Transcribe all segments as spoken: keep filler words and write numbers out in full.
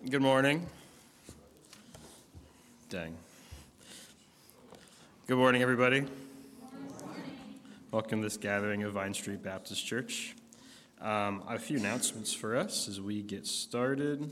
Good morning. Dang. Good morning, everybody. Good morning. Welcome to this gathering of Vine Street Baptist Church. Um, I have a few announcements for us as we get started.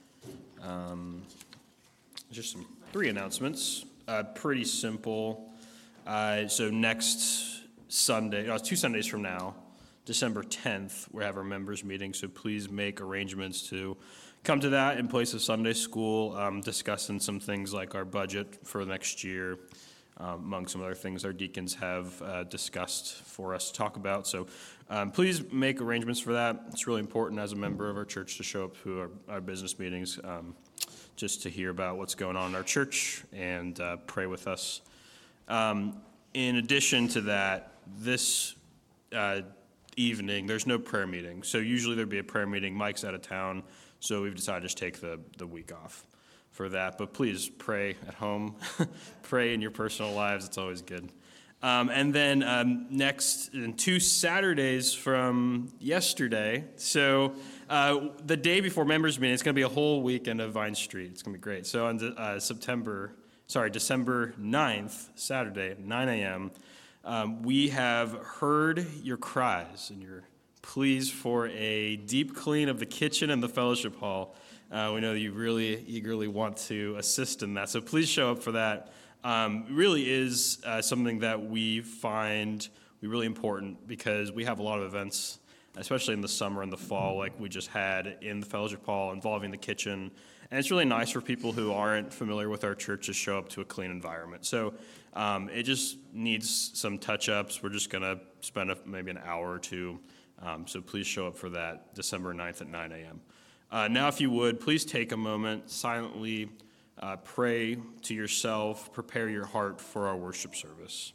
Um, just some three announcements. Uh, pretty simple. Uh, so next Sunday, uh, two Sundays from now, December tenth, we have our members meeting. So please make arrangements to come to that in place of Sunday school, um, discussing some things like our budget for next year, um, among some other things our deacons have uh, discussed for us to talk about. So um, please make arrangements for that. It's really important as a member of our church to show up to our, our business meetings, um, just to hear about what's going on in our church and uh, pray with us. Um, in addition to that, this uh, evening, there's no prayer meeting. So usually there'd be a prayer meeting. Mike's out of town. So we've decided to just take the, the week off for that. But please pray at home. Pray in your personal lives. It's always good. Um, and then um, next, in two Saturdays from yesterday, so uh, the day before members meeting, it's going to be a whole weekend of Vine Street. It's going to be great. So on uh, September, sorry, December ninth, Saturday at nine a.m., um, we have heard your cries and your pleas for a deep clean of the kitchen and the fellowship hall. Uh, we know that you really eagerly want to assist in that, so please show up for that. Um, it really is uh, something that we find we really important because we have a lot of events, especially in the summer and the fall, like we just had in the fellowship hall involving the kitchen. And it's really nice for people who aren't familiar with our church to show up to a clean environment. So um, it just needs some touch-ups. We're just going to spend a, maybe an hour or two. Um, so please show up for that December ninth at nine a.m. Uh, now, if you would, please take a moment, silently uh, pray to yourself, prepare your heart for our worship service.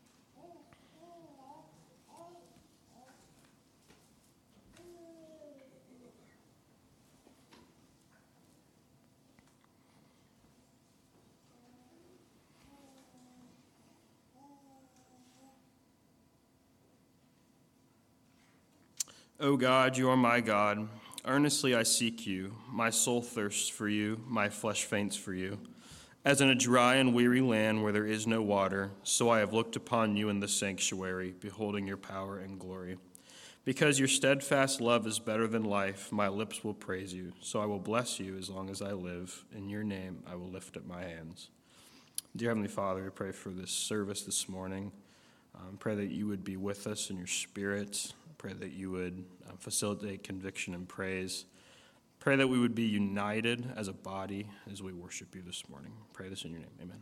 O God, you are my God. Earnestly I seek you. My soul thirsts for you. My flesh faints for you. As in a dry and weary land where there is no water, so I have looked upon you in the sanctuary, beholding your power and glory. Because your steadfast love is better than life, my lips will praise you. So I will bless you as long as I live. In your name I will lift up my hands. Dear Heavenly Father, I pray for this service this morning. Um, pray that you would be with us in your spirit. Pray that you would uh, facilitate conviction and praise. Pray that we would be united as a body as we worship you this morning. Pray this in your name. Amen.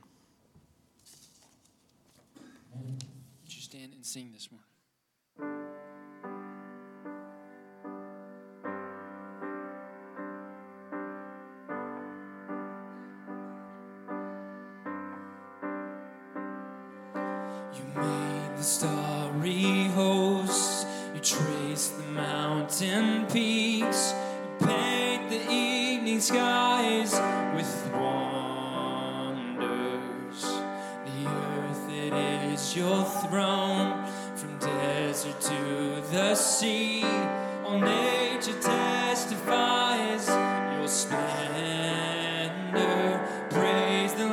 Would you stand and sing this morning? You made the starry host. You trace the mountain peaks. You paint the evening skies with wonders. The earth, it is your throne. From desert to the sea, all nature testifies your splendor. Praise the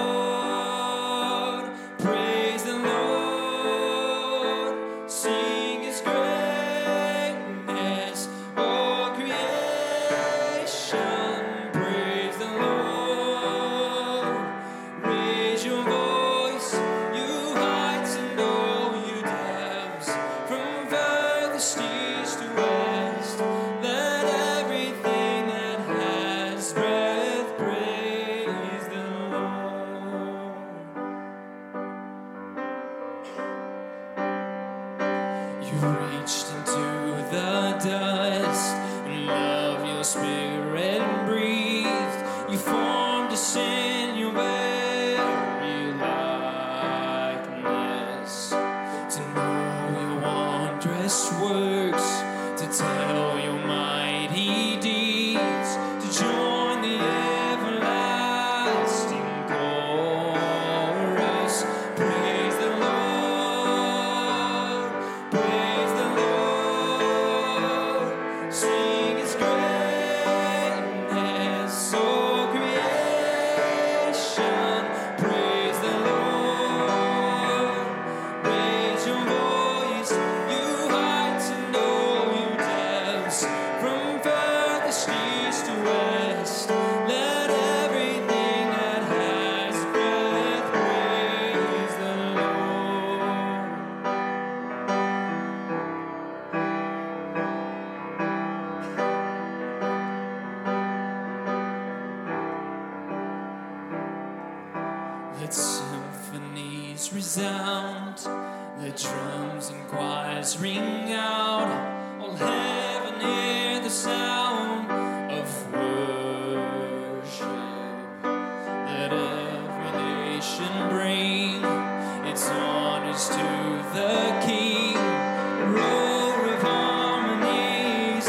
Lord. Praise the Lord. Sing his greatness, all creation. Praise the Lord. Raise your voice, you heights, and all you depths. From furthest east to west, let everything that has breath praise the Lord. You reached into the dust and love your spirit breathed. You formed us in your very likeness. To know your wondrous works, to tell your mighty deeds, to join the everlasting chorus. Praise the Lord. Praise the Lord. Sing his great Let symphonies resound, let drums and choirs ring out. All heaven hear the sound of worship. Let every nation bring its honors to the King. A roar of harmonies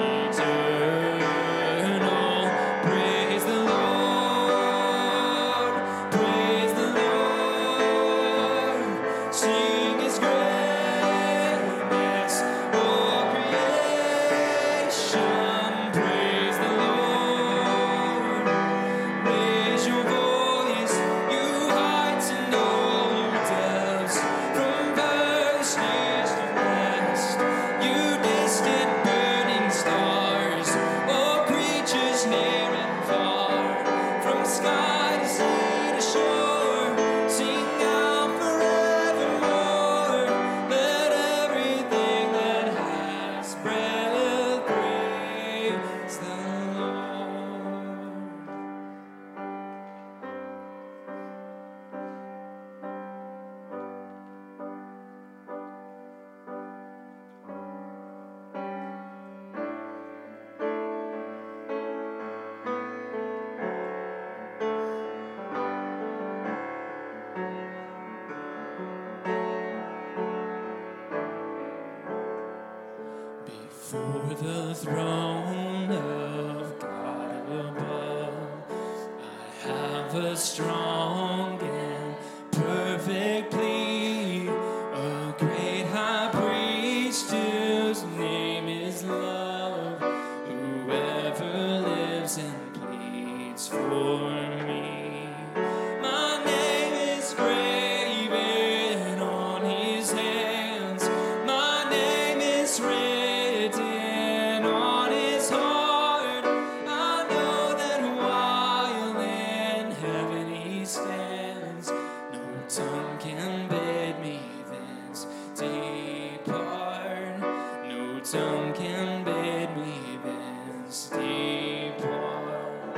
eternal. Praise the Lord, praise the Lord. Sing His greatness, all creation. Praise the Lord. Raise your voice, you heights, and all you depths. From first east to west, you distant burning stars, all creatures near and far. From sky to sea to shore, sing out forevermore. Let everything that has breath praise the Lord. Before the throne of God above, I have a strong and perfect plea, a great high priest whose name is love, whoever lives and pleads for me. My name is graven on his hands, my name is written on his heart. I know that while in heaven he stands, no tongue can bid me thence depart. No tongue can bid me thence depart.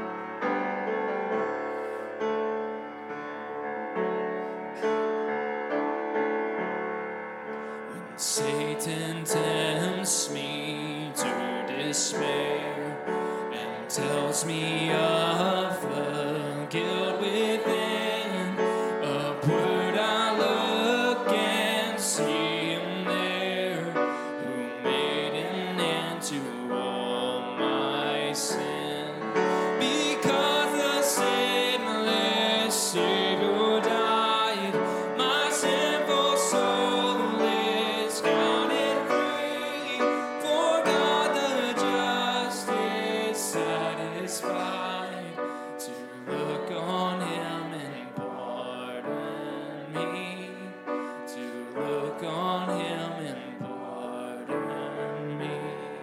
When Satan tempts me to despair and tells me of the guilt within, upward I look and see Him there, who made an end to all my sin. Because the sinless Savior died, my sinful soul is counted free. For God the just is satisfied to look on Him and pardon me. To look on Him and pardon me.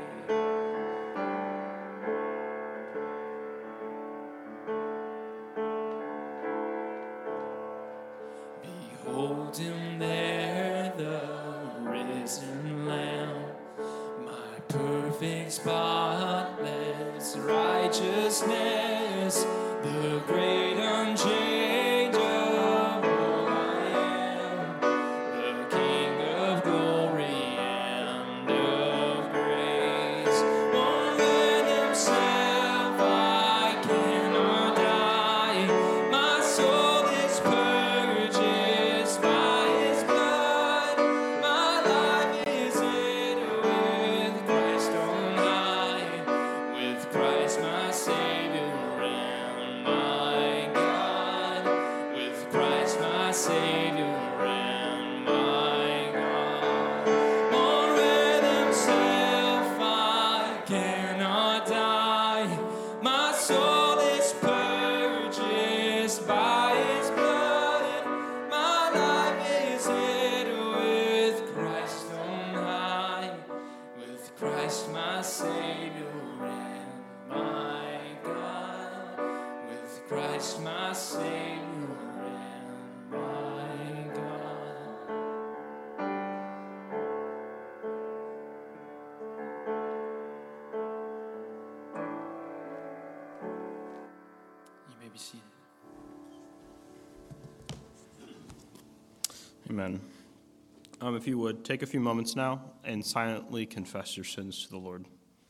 Behold Him there, the risen Lamb, my perfect, spotless righteousness, the great unchangeable I am, the King of glory and of grace. One with Himself I cannot die, my soul is purchased by His blood, my life is hid with Christ on high, with Christ my Savior and my God, with Christ my Savior and my God. On with Himself I cannot die, my soul is purchased by His blood, my life is hid with Christ on high, with Christ my Savior and my God, with Christ my Savior and my God. You may be seated. Amen. Um, if you would, take a few moments now and silently confess your sins to the Lord.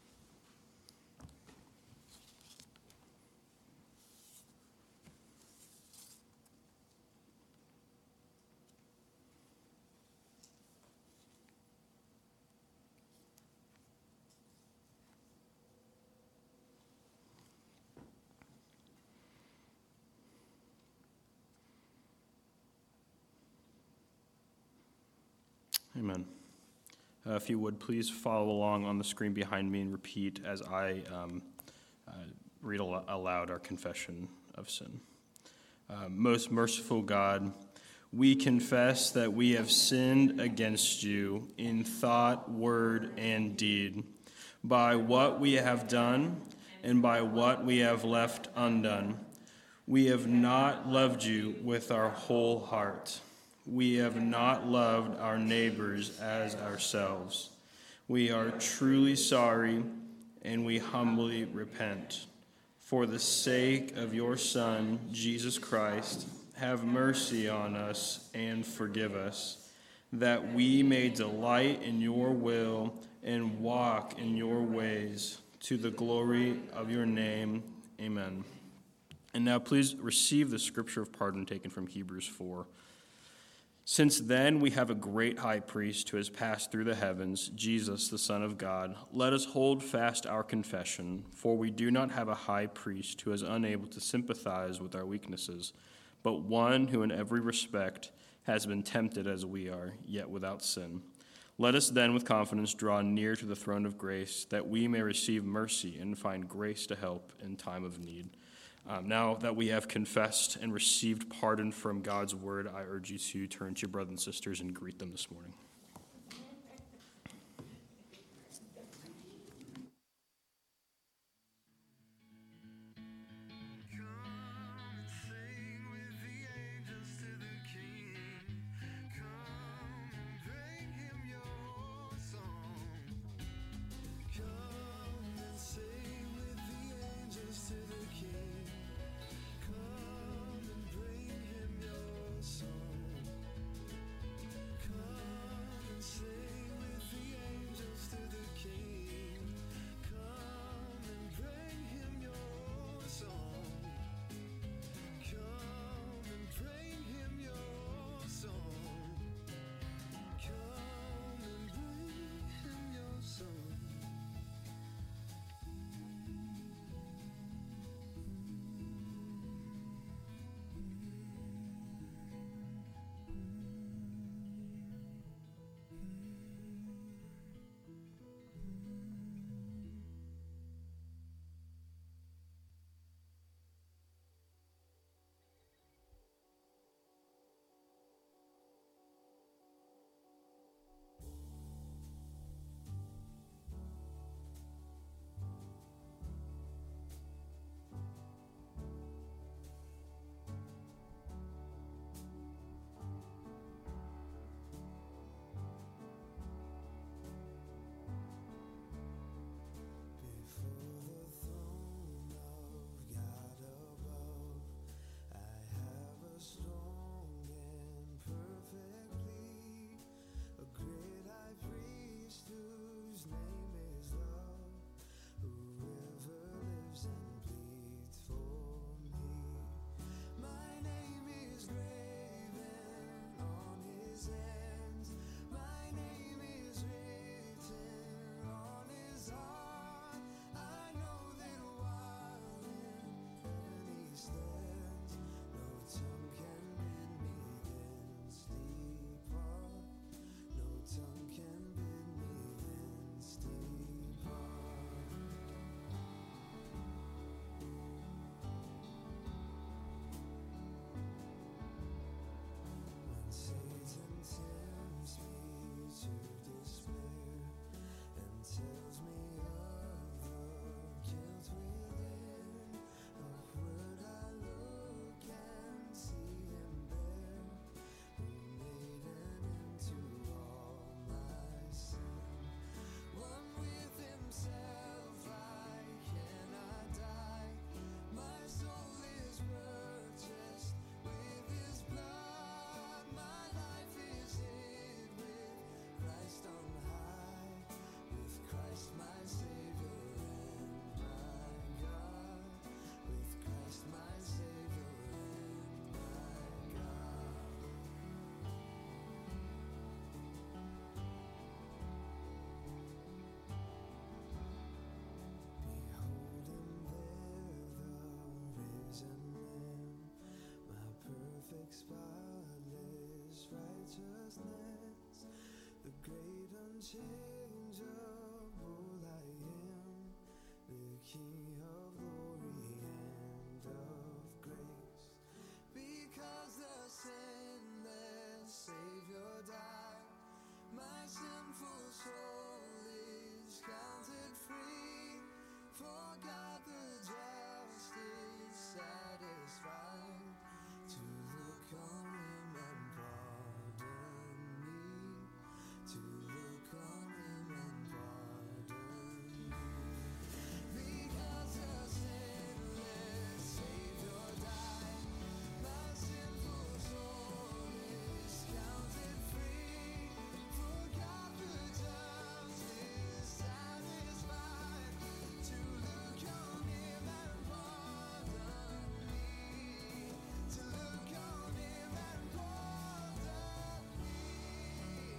Amen. Uh, if you would, please follow along on the screen behind me and repeat as I um, uh, read al- aloud our confession of sin. Uh, most merciful God, we confess that we have sinned against you in thought, word, and deed, by what we have done and by what we have left undone. We have not loved you with our whole heart. We have not loved our neighbors as ourselves. We are truly sorry, and we humbly repent. For the sake of your Son, Jesus Christ, have mercy on us and forgive us, that we may delight in your will and walk in your ways, to the glory of your name. Amen. And now please receive the scripture of pardon taken from Hebrews four. Since then we have a great high priest who has passed through the heavens, Jesus, the Son of God. Let us hold fast our confession, for we do not have a high priest who is unable to sympathize with our weaknesses, but one who in every respect has been tempted as we are, yet without sin. Let us then with confidence draw near to the throne of grace, that we may receive mercy and find grace to help in time of need. Um, now that we have confessed and received pardon from God's word, I urge you to turn to your brothers and sisters and greet them this morning. unchangeable I am, the King of glory and of grace. Because the sinless Savior died, my sinful soul is counted free. For God the just is satisfied to look on him and pardon me, to look on him and pardon me. Because the sinless Savior died, my sinful soul is counted free. For God the just is satisfied to look on him and pardon me, to look on him and pardon me.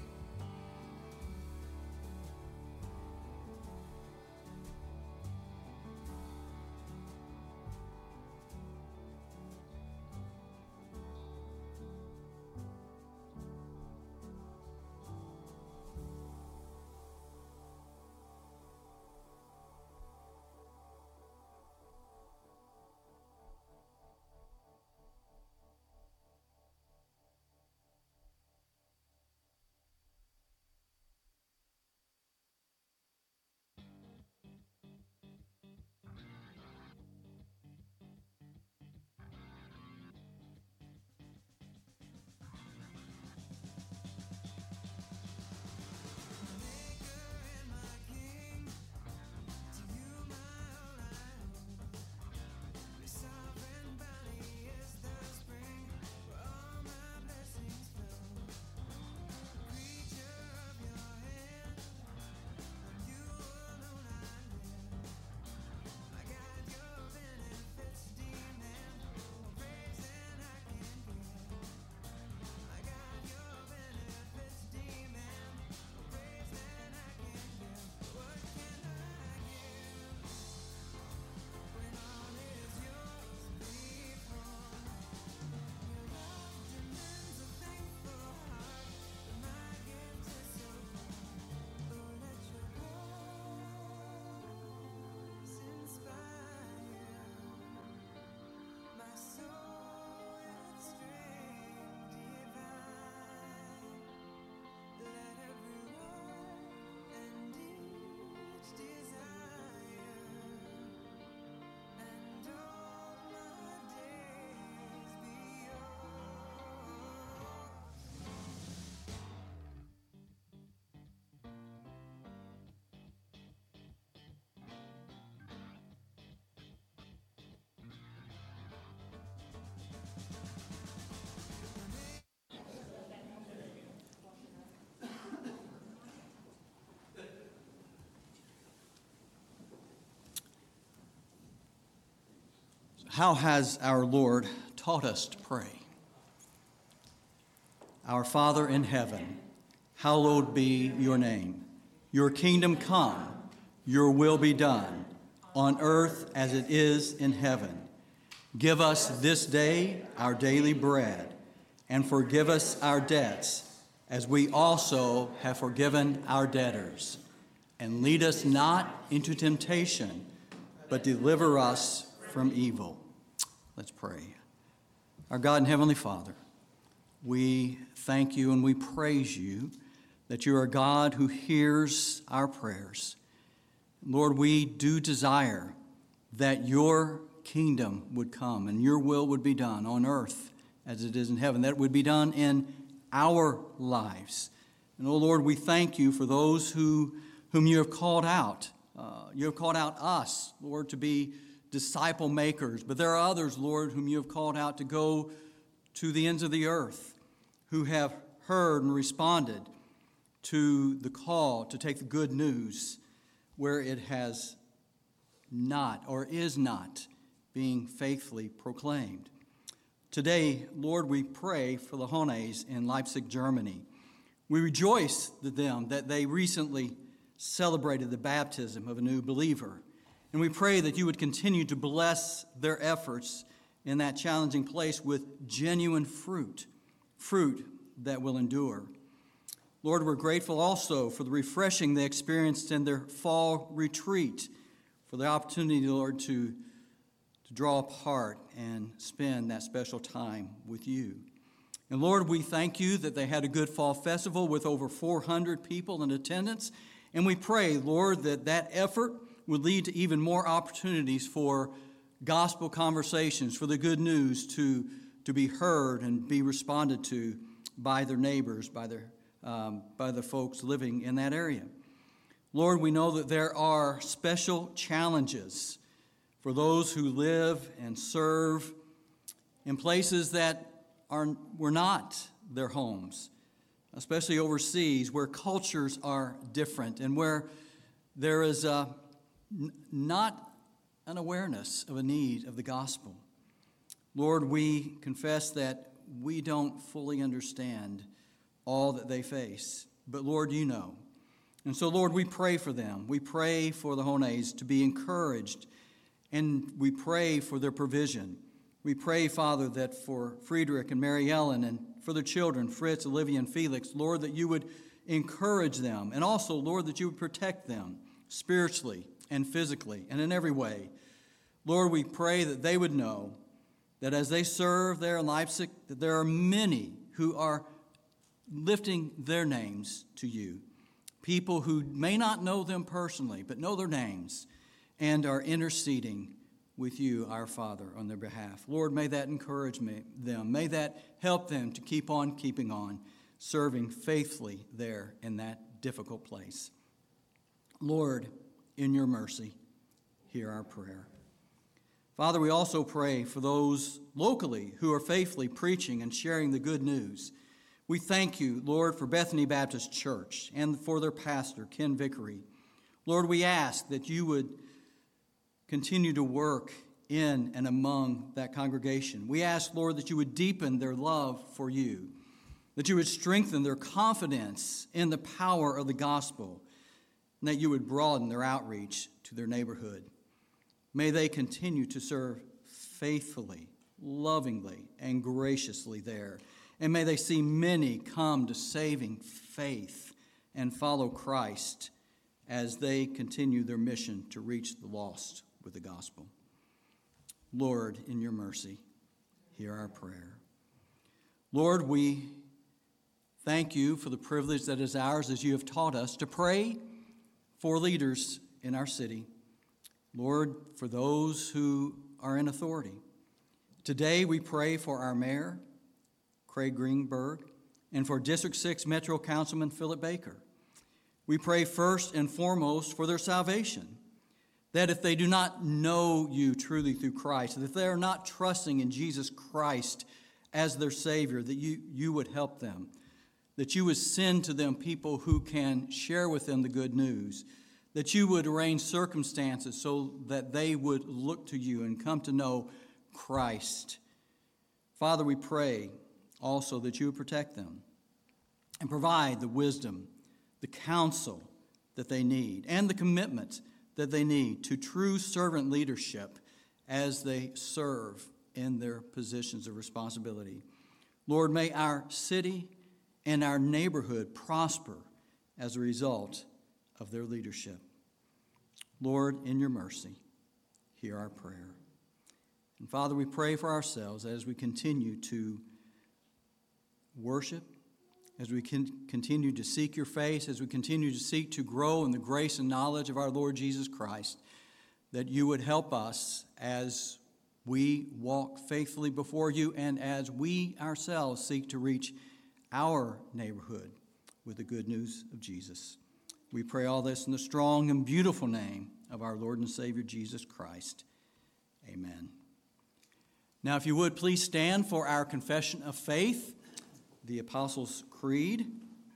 How has our Lord taught us to pray? Our Father in heaven, hallowed be your name. Your kingdom come, your will be done, on earth as it is in heaven. Give us this day our daily bread, and forgive us our debts, as we also have forgiven our debtors. And lead us not into temptation, but deliver us from evil. Let's pray. Our God and Heavenly Father, we thank you and we praise you that you are a God who hears our prayers. Lord, we do desire that your kingdom would come and your will would be done on earth as it is in heaven, that it would be done in our lives. And, oh Lord, we thank you for those who whom you have called out. Uh, you have called out us, Lord, to be disciple makers. But there are others, Lord, whom you have called out to go to the ends of the earth, who have heard and responded to the call to take the good news where it has not or is not being faithfully proclaimed. Today, Lord, we pray for the Hones in Leipzig, Germany. We rejoice with them that they recently celebrated the baptism of a new believer. And we pray that you would continue to bless their efforts in that challenging place with genuine fruit, fruit that will endure. Lord, we're grateful also for the refreshing they experienced in their fall retreat, for the opportunity, Lord, to, to draw apart and spend that special time with you. And Lord, we thank you that they had a good fall festival with over four hundred people in attendance. And we pray, Lord, that that effort would lead to even more opportunities for gospel conversations, for the good news to, to be heard and be responded to by their neighbors, by their um, by the folks living in that area. Lord, we know that there are special challenges for those who live and serve in places that are were not their homes, especially overseas, where cultures are different and where there is a, n- not an awareness of a need of the gospel. Lord, we confess that we don't fully understand all that they face, but Lord, you know. And so, Lord, we pray for them. We pray for the Hones to be encouraged, and we pray for their provision. We pray, Father, that for Friedrich and Mary Ellen and for their children, Fritz, Olivia, and Felix, Lord, that you would encourage them, and also, Lord, that you would protect them spiritually and physically and in every way. Lord, we pray that they would know that as they serve there in Leipzig, that there are many who are lifting their names to you. People who may not know them personally, but know their names and are interceding with you, our Father, on their behalf. Lord, may that encourage me, them. May that help them to keep on keeping on, serving faithfully there in that difficult place. Lord, in your mercy, hear our prayer. Father, we also pray for those locally who are faithfully preaching and sharing the good news. We thank you, Lord, for Bethany Baptist Church and for their pastor, Ken Vickery. Lord, we ask that you would continue to work in and among that congregation. We ask, Lord, that you would deepen their love for you, that you would strengthen their confidence in the power of the gospel, and that you would broaden their outreach to their neighborhood. May they continue to serve faithfully, lovingly, and graciously there. And may they see many come to saving faith and follow Christ as they continue their mission to reach the lost with the gospel. Lord, in your mercy, hear our prayer. Lord, we thank you for the privilege that is ours, as you have taught us, to pray for leaders in our city. Lord, for those who are in authority. Today we pray for our mayor, Craig Greenberg, and for District six Metro Councilman Philip Baker. We pray first and foremost for their salvation, that if they do not know you truly through Christ, that if they are not trusting in Jesus Christ as their Savior, that you, you would help them, that you would send to them people who can share with them the good news, that you would arrange circumstances so that they would look to you and come to know Christ. Father, we pray also that you would protect them and provide the wisdom, the counsel that they need, and the commitment that they need to true servant leadership as they serve in their positions of responsibility. Lord, may our city and our neighborhood prosper as a result of their leadership. Lord, in your mercy, hear our prayer. And Father, we pray for ourselves as we continue to worship, as we can continue to seek your face, as we continue to seek to grow in the grace and knowledge of our Lord Jesus Christ, that you would help us as we walk faithfully before you and as we ourselves seek to reach our neighborhood with the good news of Jesus. We pray all this in the strong and beautiful name of our Lord and Savior Jesus Christ. Amen. Now, if you would, please stand for our confession of faith, the Apostles' Creed.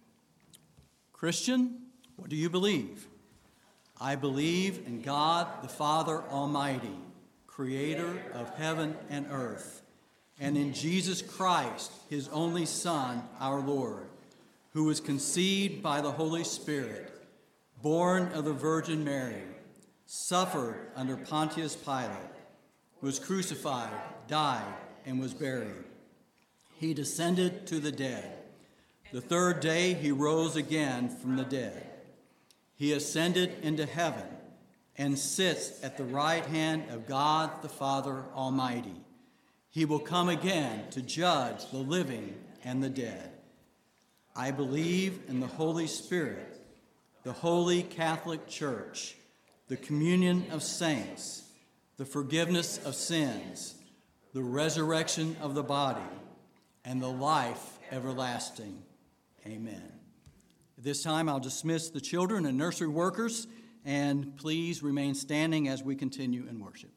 Christian, what do you believe? I believe in God, the Father Almighty, creator of heaven and earth, and in Jesus Christ, his only Son, our Lord, who was conceived by the Holy Spirit, born of the Virgin Mary, suffered under Pontius Pilate, was crucified, died, and was buried. He descended to the dead. The third day he rose again from the dead. He ascended into heaven and sits at the right hand of God the Father Almighty. He will come again to judge the living and the dead. I believe in the Holy Spirit, the Holy Catholic Church, the communion of saints, the forgiveness of sins, the resurrection of the body, and the life everlasting. Amen. At this time, I'll dismiss the children and nursery workers, and please remain standing as we continue in worship.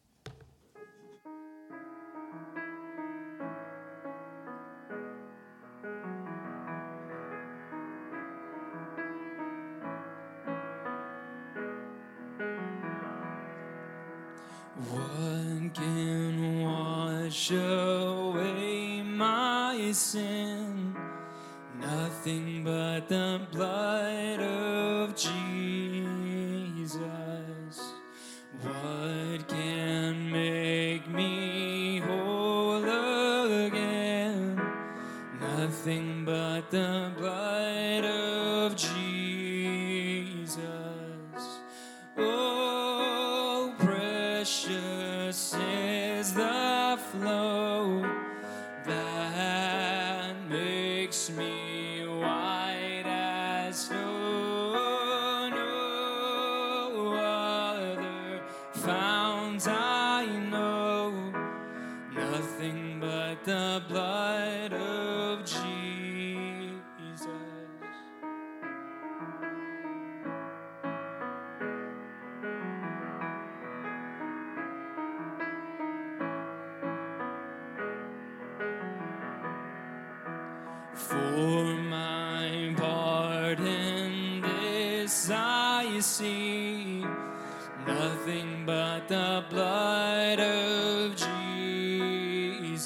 What can wash away my sin? Nothing but the blood of Jesus. What can make me whole again? Nothing but the blood of Jesus. Oh, precious is the flow that makes me white as snow. No other fount I know, nothing but the blood of Jesus. For my part in this I see nothing but the blood of Jesus.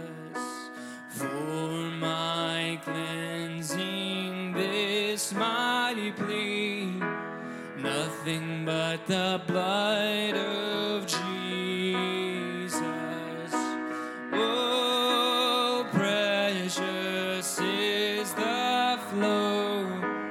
For my cleansing this mighty plea, nothing but the blood of Jesus. Oh, precious is the flow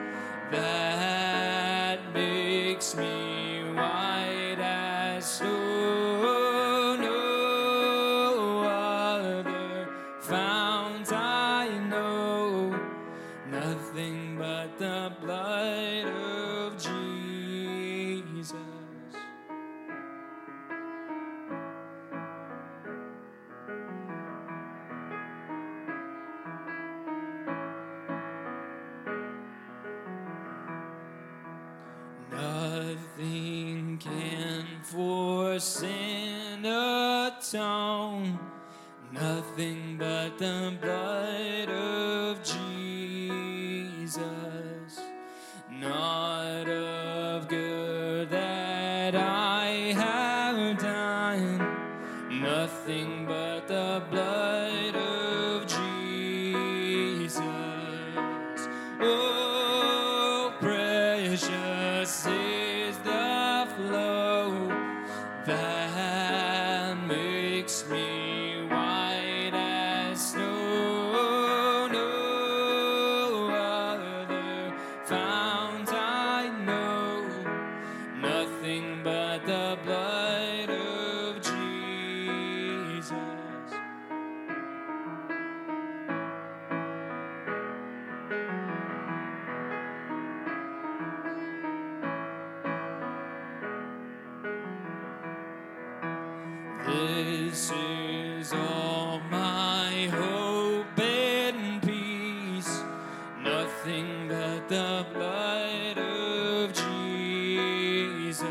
that makes me white as snow. No other fount I know, nothing but the blood of Jesus. Nothing can for sin atone, nothing but the blood of Jesus. Not of good that I have done, nothing but the blood of Jesus. Oh, precious is the flow that makes me white as snow. No other fount I know, nothing but the blood of Jesus. This is all my hope and peace, nothing but the blood of Jesus.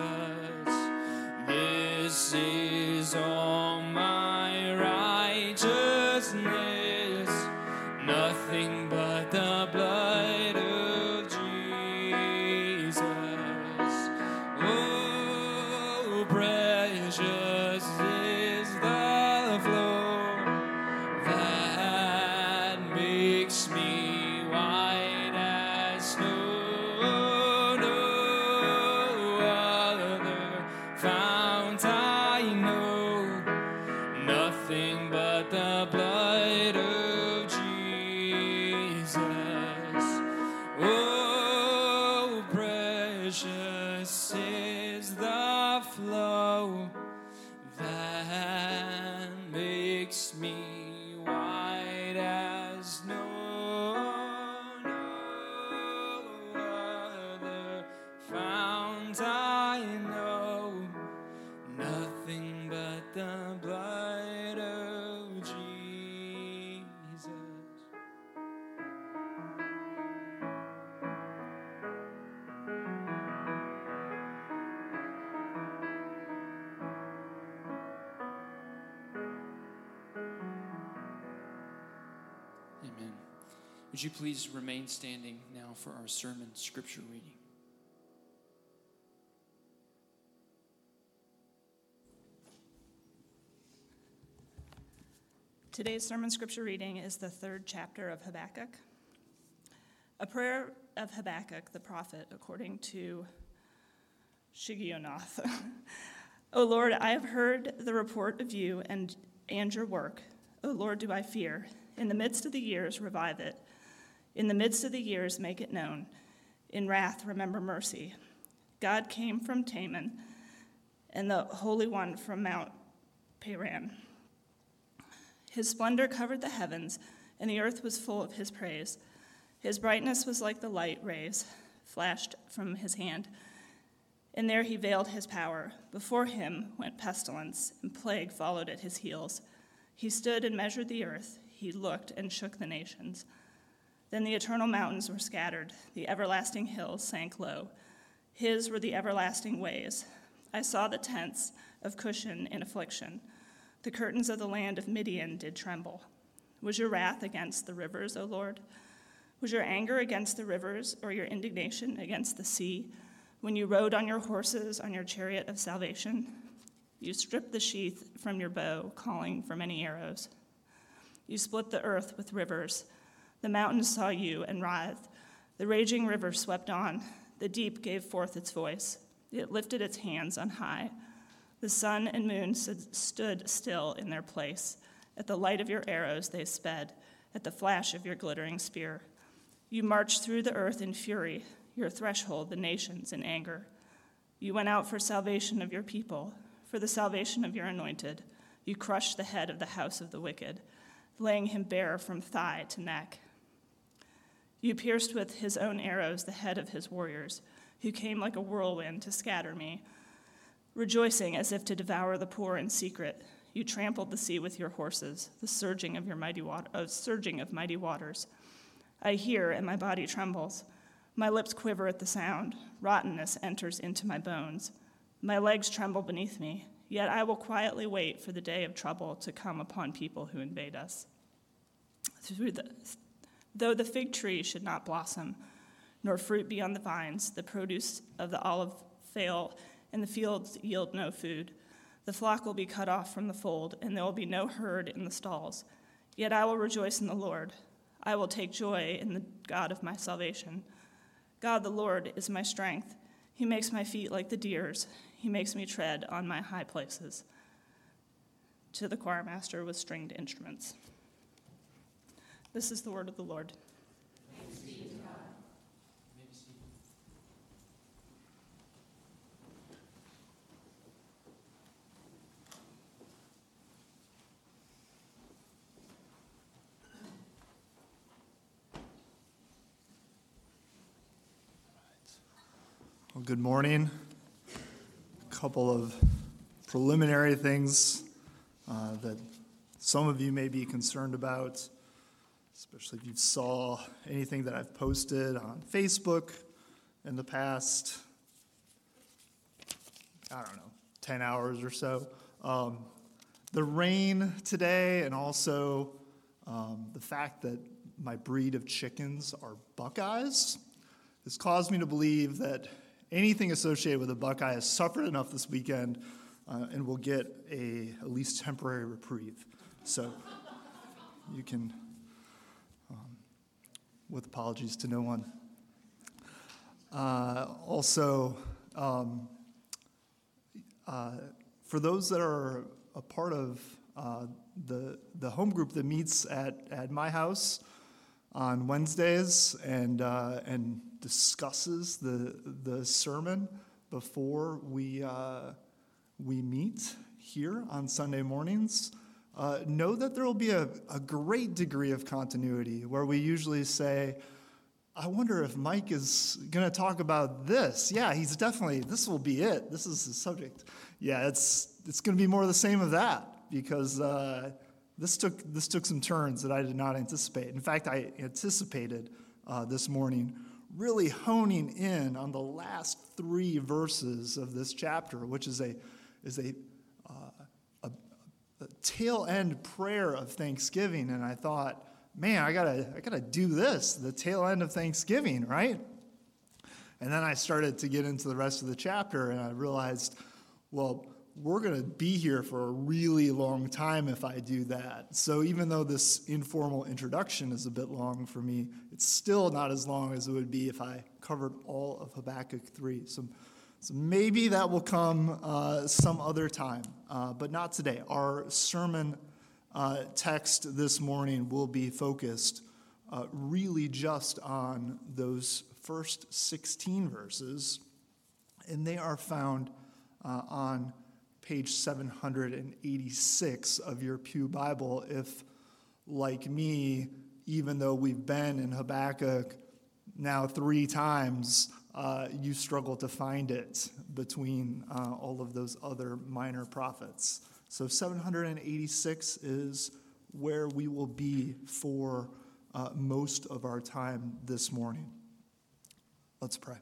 This is all my righteousness, nothing but the blood of Jesus. Oh, precious is the flow that makes me white as snow. No other fount I know, nothing but the blood of Jesus. know that makes me white as snow. No other fount I know, nothing but the blood of Jesus. Amen. Would you please remain standing now for our sermon scripture reading? Today's sermon scripture reading is the third chapter of Habakkuk. A prayer of Habakkuk the prophet according to Shigionoth. O Lord, I have heard the report of you and, and your work. O Lord, do I fear. In the midst of the years, revive it. In the midst of the years, make it known. In wrath, remember mercy. God came from Teman, and the Holy One from Mount Paran. His splendor covered the heavens, and the earth was full of his praise. His brightness was like the light rays flashed from his hand, and there he veiled his power. Before him went pestilence, and plague followed at his heels. He stood and measured the earth. He looked and shook the nations. Then the eternal mountains were scattered. The everlasting hills sank low. His were the everlasting ways. I saw the tents of Cushan in affliction. The curtains of the land of Midian did tremble. Was your wrath against the rivers, O Lord? Was your anger against the rivers, or your indignation against the sea, when you rode on your horses on your chariot of salvation? You stripped the sheath from your bow, calling for many arrows. You split the earth with rivers. The mountains saw you and writhed. The raging river swept on. The deep gave forth its voice. It lifted its hands on high. The sun and moon stood still in their place. At the light of your arrows they sped, at the flash of your glittering spear. You marched through the earth in fury, your threshold the nations in anger. You went out for salvation of your people, for the salvation of your anointed. You crushed the head of the house of the wicked, laying him bare from thigh to neck. You pierced with his own arrows the head of his warriors, who came like a whirlwind to scatter me. Rejoicing as if to devour the poor in secret, you trampled the sea with your horses, the surging of your mighty water, uh, surging of mighty waters. I hear, and my body trembles. My lips quiver at the sound. Rottenness enters into my bones. My legs tremble beneath me. Yet I will quietly wait for the day of trouble to come upon people who invade us. Through the, though the fig tree should not blossom, nor fruit be on the vines, the produce of the olive fail, and the fields yield no food. The flock will be cut off from the fold, and there will be no herd in the stalls. Yet I will rejoice in the Lord. I will take joy in the God of my salvation. God the Lord is my strength. He makes my feet like the deer's. He makes me tread on my high places. To the choir master with stringed instruments. This is the word of the Lord. Thanks be to God. Well, good morning. A couple of preliminary things uh, that some of you may be concerned about, especially if you saw anything that I've posted on Facebook in the past, I don't know, ten hours or so. Um, the rain today, and also um, the fact that my breed of chickens are Buckeyes, has caused me to believe that anything associated with a Buckeye has suffered enough this weekend uh, and will get a at least temporary reprieve. So you can, um, with apologies to no one. Uh, also, um, uh, for those that are a part of uh, the the home group that meets at, at my house on Wednesdays and uh, and discusses the the sermon before we uh, we meet here on Sunday mornings, uh, know that there will be a, a great degree of continuity where we usually say, I wonder if Mike is going to talk about this. Yeah, he's definitely, this will be it. This is the subject. Yeah, it's it's going to be more of the same of that because uh, this took this took some turns that I did not anticipate. In fact, I anticipated uh, this morning really honing in on the last three verses of this chapter, which is a is a uh, a, a tail end prayer of thanksgiving. And I thought, man, I gotta I gotta do this, the tail end of Thanksgiving, right? And then I started to get into the rest of the chapter, and I realized, well, we're going to be here for a really long time if I do that. So even though this informal introduction is a bit long for me, it's still not as long as it would be if I covered all of Habakkuk three. So, so maybe that will come uh, some other time, uh, but not today. Our sermon uh, text this morning will be focused uh, really just on those first sixteen verses, and they are found uh, on page seven hundred eighty-six of your Pew Bible. If, like me, even though we've been in Habakkuk now three times, uh, you struggle to find it between uh, all of those other minor prophets. So seven hundred eighty-six is where we will be for uh, most of our time this morning. Let's pray.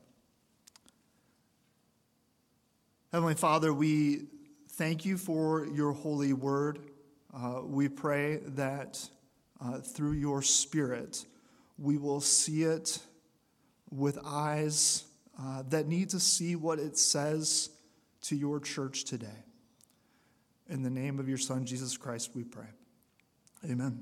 Heavenly Father, we thank you for your holy word. Uh, we pray that uh, through your Spirit, we will see it with eyes uh, that need to see what it says to your church today. In the name of your Son, Jesus Christ, we pray. Amen.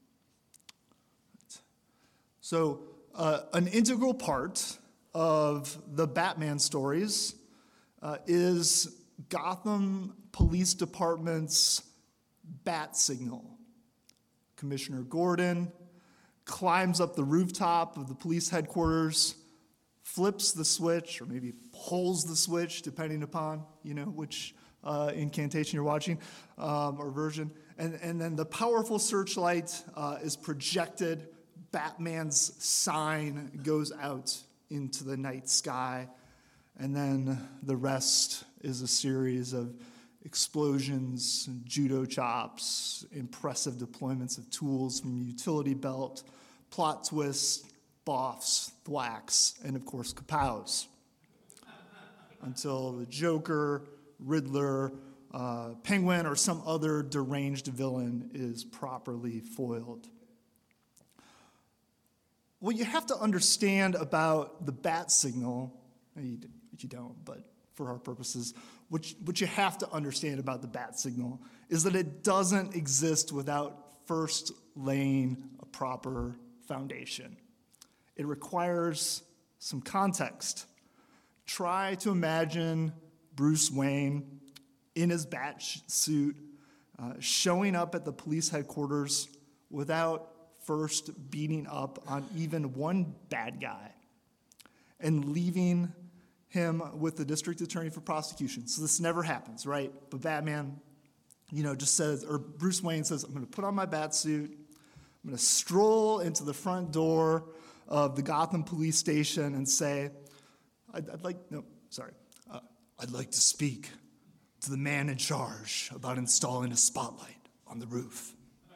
So, uh, an integral part of the Batman stories uh, is Gotham Police Department's bat signal. Commissioner Gordon climbs up the rooftop of the police headquarters, flips the switch, or maybe pulls the switch, depending upon, you know, which uh, incantation you're watching, um, or version. And, and then the powerful searchlight uh, is projected. Batman's sign goes out into the night sky. And then the rest is a series of explosions, and judo chops, impressive deployments of tools from utility belt, plot twists, boffs, thwacks, and of course kapows. Until the Joker, Riddler, uh, Penguin, or some other deranged villain is properly foiled. What you have to understand about the bat signal, you, you don't, but for our purposes, what you, what you have to understand about the bat signal is that it doesn't exist without first laying a proper foundation. It requires some context. Try to imagine Bruce Wayne in his bat suit uh, showing up at the police headquarters without first beating up on even one bad guy and leaving him with the district attorney for prosecution. So this never happens, right? But Batman, you know, just says, or Bruce Wayne says, I'm going to put on my bat suit, I'm going to stroll into the front door of the Gotham police station and say, I'd, I'd like, no, sorry, uh, I'd like to speak to the man in charge about installing a spotlight on the roof.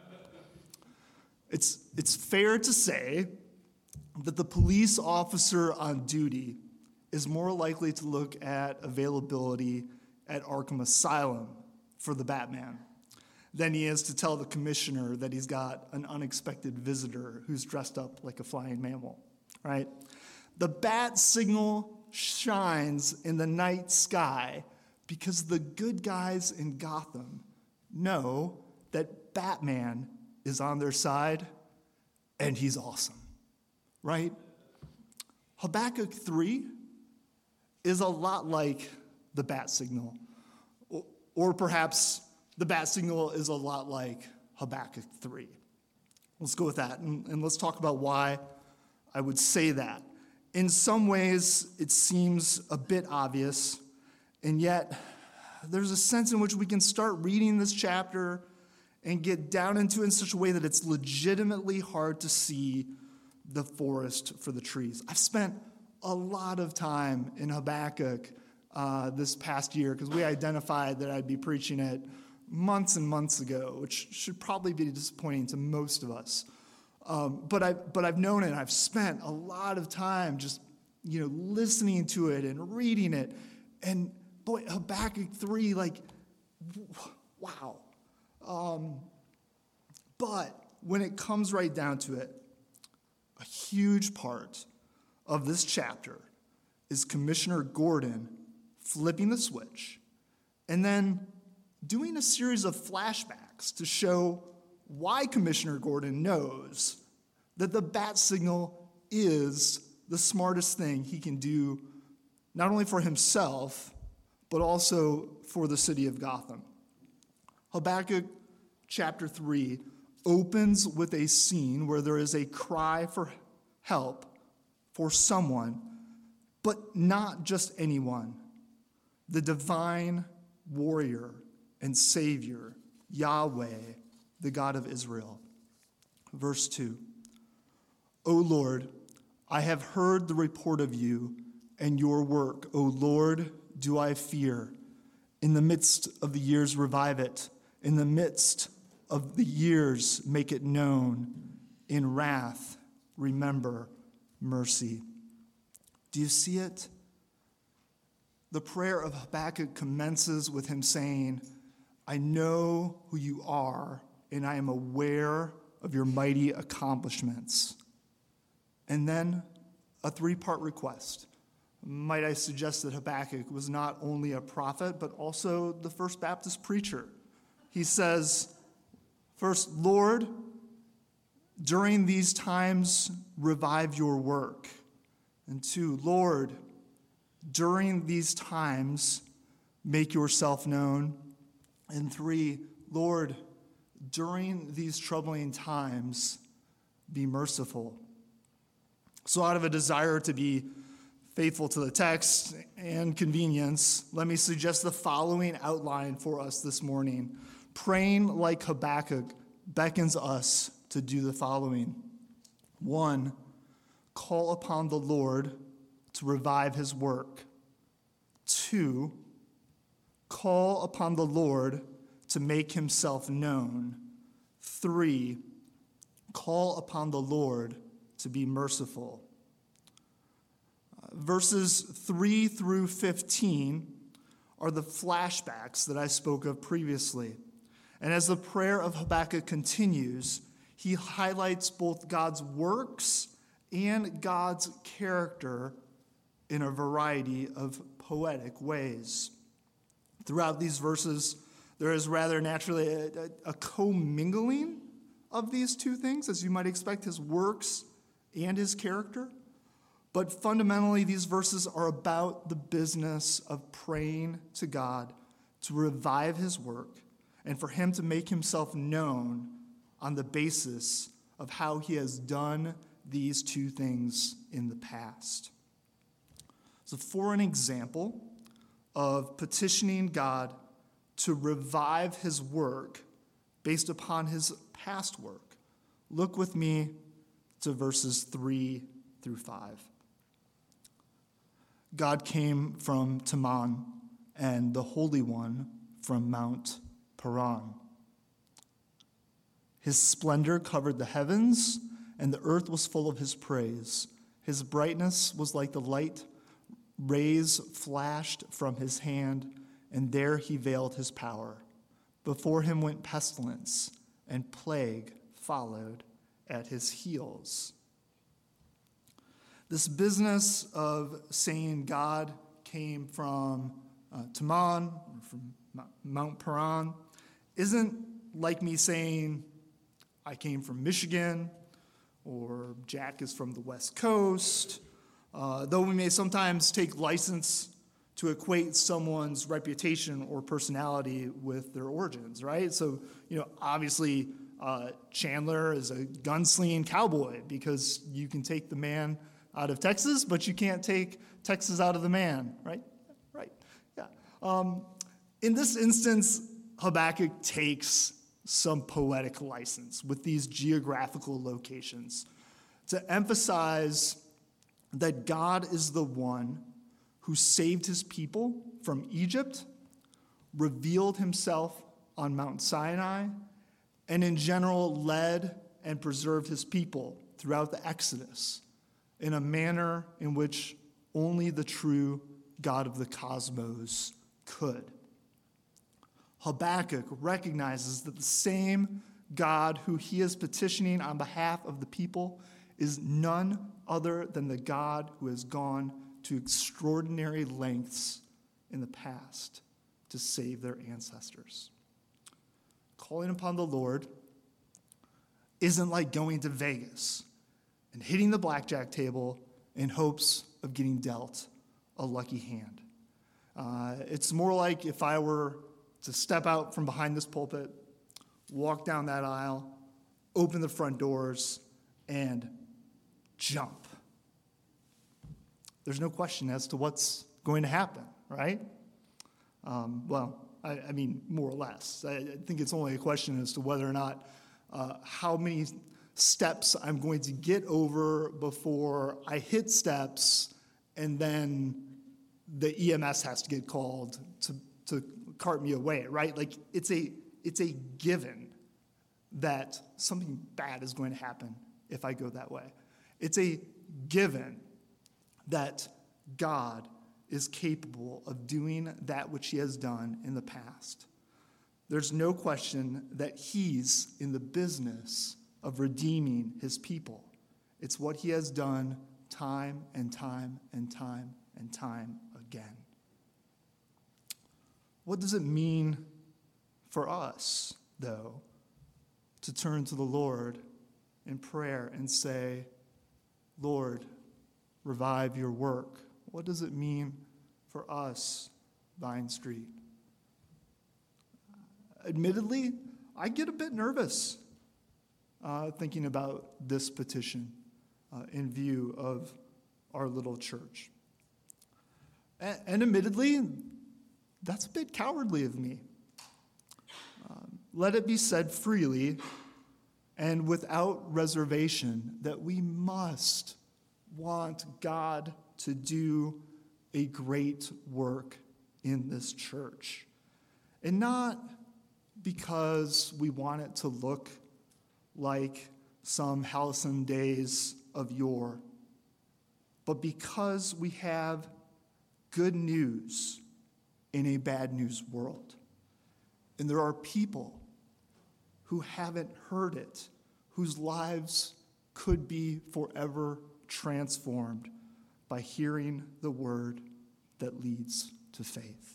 It's, it's fair to say that the police officer on duty is more likely to look at availability at Arkham Asylum for the Batman than he is to tell the commissioner that he's got an unexpected visitor who's dressed up like a flying mammal, right? The bat signal shines in the night sky because the good guys in Gotham know that Batman is on their side and he's awesome, right? Habakkuk three is a lot like the bat signal. Or, or perhaps the bat signal is a lot like Habakkuk three. Let's go with that, and, and let's talk about why I would say that. In some ways, it seems a bit obvious, and yet there's a sense in which we can start reading this chapter and get down into it in such a way that it's legitimately hard to see the forest for the trees. I've spent a lot of time in Habakkuk uh, this past year because we identified that I'd be preaching it months and months ago, which should probably be disappointing to most of us. Um, but I but I've known it. I've spent a lot of time just you know listening to it and reading it, and boy, Habakkuk three, like, wow. Um, but when it comes right down to it, a huge part of this chapter is Commissioner Gordon flipping the switch and then doing a series of flashbacks to show why Commissioner Gordon knows that the bat signal is the smartest thing he can do, not only for himself, but also for the city of Gotham. Habakkuk chapter three opens with a scene where there is a cry for help for someone, but not just anyone. The divine warrior and Savior, Yahweh, the God of Israel. Verse two, O Lord, I have heard the report of you and your work. O Lord, do I fear. In the midst of the years, revive it. In the midst of the years, make it known. In wrath, remember mercy. Do you see it? The prayer of Habakkuk commences with him saying, I know who you are, and I am aware of your mighty accomplishments. And then a three-part request. Might I suggest that Habakkuk was not only a prophet, but also the first Baptist preacher. He says, first, Lord, during these times, revive your work. And two, Lord, during these times, make yourself known. And three, Lord, during these troubling times, be merciful. So out of a desire to be faithful to the text and convenience, let me suggest the following outline for us this morning. Praying like Habakkuk beckons us to do the following. One, call upon the Lord to revive his work. Two, call upon the Lord to make himself known. Three, call upon the Lord to be merciful. Verses three through fifteen are the flashbacks that I spoke of previously. And as the prayer of Habakkuk continues, he highlights both God's works and God's character in a variety of poetic ways. Throughout these verses, there is rather naturally a, a, a commingling of these two things, as you might expect, his works and his character. But fundamentally, these verses are about the business of praying to God to revive his work and for him to make himself known on the basis of how he has done these two things in the past. So for an example of petitioning God to revive his work based upon his past work, look with me to verses three through five. God came from Teman, and the Holy One from Mount Paran. His splendor covered the heavens, and the earth was full of his praise. His brightness was like the light. Rays flashed from his hand, and there he veiled his power. Before him went pestilence, and plague followed at his heels. This business of saying God came from uh, Teman, or from Mount Paran, isn't like me saying I came from Michigan, or Jack is from the West Coast, uh, though we may sometimes take license to equate someone's reputation or personality with their origins, right? So, you know, obviously uh, Chandler is a gunslinging cowboy because you can take the man out of Texas, but you can't take Texas out of the man, right? Right, yeah. Um, In this instance, Habakkuk takes some poetic license with these geographical locations to emphasize that God is the one who saved his people from Egypt, revealed himself on Mount Sinai, and in general led and preserved his people throughout the Exodus in a manner in which only the true God of the cosmos could. Habakkuk recognizes that the same God who he is petitioning on behalf of the people is none other than the God who has gone to extraordinary lengths in the past to save their ancestors. Calling upon the Lord isn't like going to Vegas and hitting the blackjack table in hopes of getting dealt a lucky hand. Uh, it's more like if I were to step out from behind this pulpit, walk down that aisle, open the front doors, and jump. There's no question as to what's going to happen, right? Um, well, I, I mean, more or less. I, I think it's only a question as to whether or not uh, how many steps I'm going to get over before I hit steps, and then the E M S has to get called to, to cart me away, right? Like, it's a it's a given that something bad is going to happen if I go that way. It's a given that God is capable of doing that which he has done in the past. There's no question that he's in the business of redeeming his people. It's what he has done time and time and time and time again. What does it mean for us, though, to turn to the Lord in prayer and say, Lord, revive your work? What does it mean for us, Vine Street? Admittedly, I get a bit nervous uh, thinking about this petition uh, in view of our little church. And, and admittedly, that's a bit cowardly of me. Um, let it be said freely and without reservation that we must want God to do a great work in this church. And not because we want it to look like some halcyon days of yore, but because we have good news in a bad news world. And there are people who haven't heard it, whose lives could be forever transformed by hearing the word that leads to faith.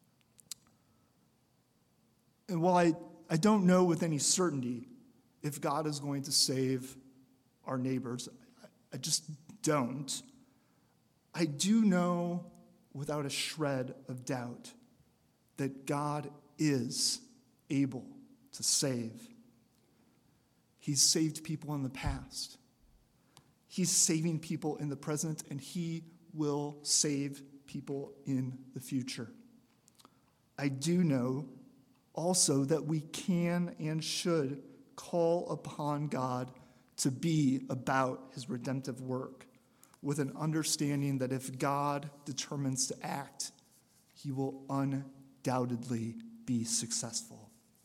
And while I, I don't know with any certainty if God is going to save our neighbors, I, I just don't, I do know without a shred of doubt that God is able to save. He's saved people in the past. He's saving people in the present, and he will save people in the future. I do know also that we can and should call upon God to be about his redemptive work, with an understanding that if God determines to act, he will undoubtedly be successful.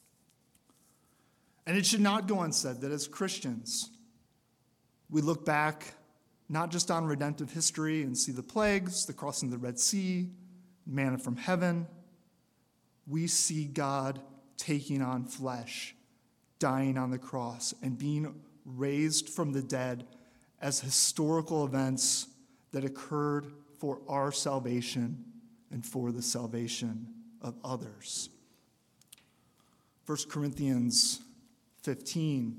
And it should not go unsaid that as Christians, we look back not just on redemptive history and see the plagues, the crossing of the Red Sea, manna from heaven. We see God taking on flesh, dying on the cross, and being raised from the dead as historical events that occurred for our salvation and for the salvation of others. First Corinthians fifteen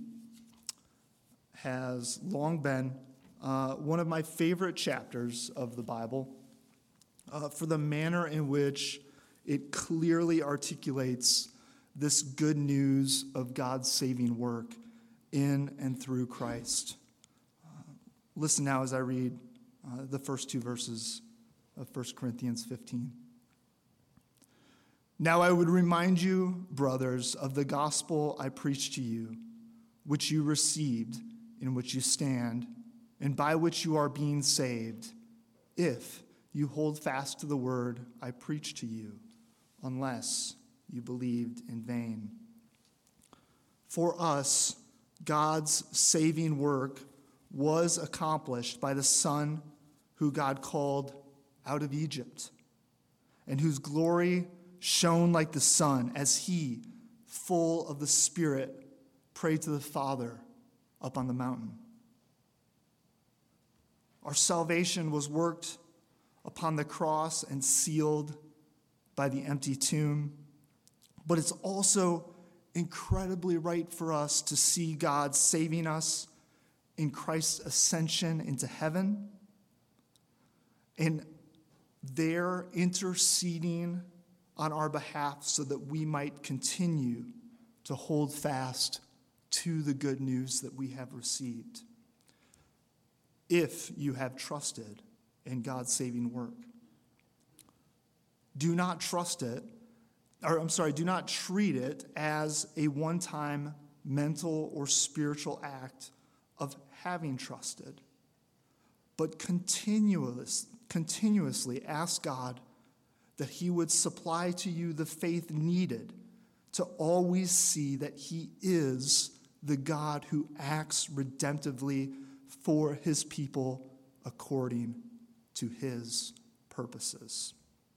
has long been uh, one of my favorite chapters of the Bible uh, for the manner in which it clearly articulates this good news of God's saving work in and through Christ. Uh, listen now as I read uh, the first two verses of First Corinthians fifteen. Now I would remind you, brothers, of the gospel I preached to you, which you received, in which you stand, and by which you are being saved, if you hold fast to the word I preached to you, unless you believed in vain. For us, God's saving work was accomplished by the Son who God called out of Egypt, and whose glory shone like the sun as he, full of the Spirit, prayed to the Father up on the mountain. Our salvation was worked upon the cross and sealed by the empty tomb, but it's also incredibly right for us to see God saving us in Christ's ascension into heaven, and there interceding on our behalf so that we might continue to hold fast to the good news that we have received. If you have trusted in God's saving work, do not trust it, or I'm sorry, do not treat it as a one-time mental or spiritual act of having trusted, but continuous, continuously ask God that he would supply to you the faith needed to always see that he is the God who acts redemptively for his people according to his purposes.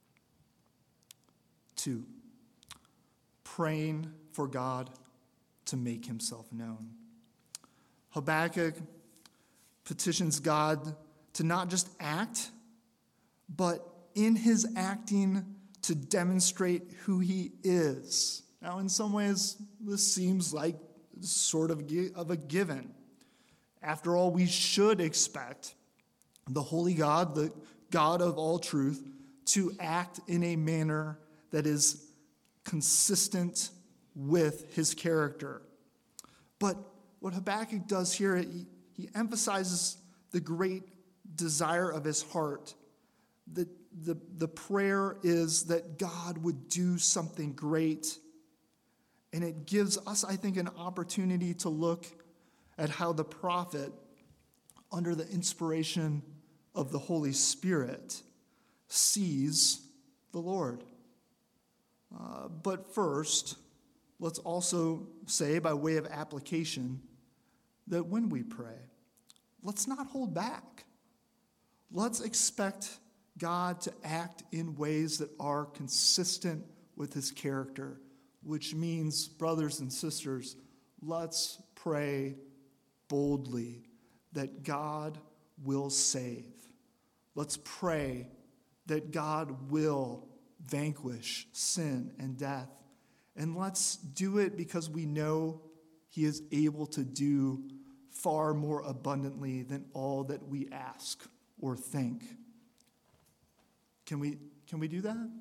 Two, praying for God to make himself known. Habakkuk petitions God to not just act, but in his acting to demonstrate who he is. Now, in some ways, this seems like sort of of a given. After all, we should expect the holy God, the God of all truth, to act in a manner that is consistent with his character. But what Habakkuk does here, he, he emphasizes the great desire of his heart. The, the, the prayer is that God would do something great. And it gives us, I think, an opportunity to look at how the prophet, under the inspiration of the Holy Spirit, sees the Lord. Uh, but first, let's also say, by way of application, that when we pray, let's not hold back. Let's expect God to act in ways that are consistent with his character, which means, brothers and sisters, let's pray boldly that God will save. Let's pray that God will vanquish sin and death. And let's do it because we know he is able to do far more abundantly than all that we ask or think. Can we, can we do that?